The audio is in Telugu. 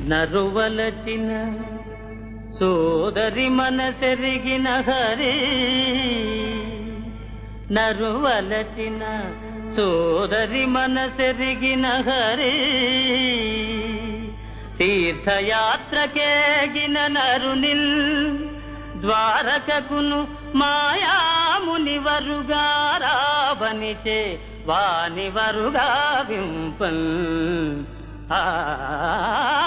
నరువలచిన సోదరి మనసెరిగిన హరి నరువలచిన సోదరి మనసెరిగిన హరి తీర్థయాత్రకేగిన నరునిల్ ద్వారకకును మాయాముని వరుగా రావనిచే వాని వరుగా వింపన్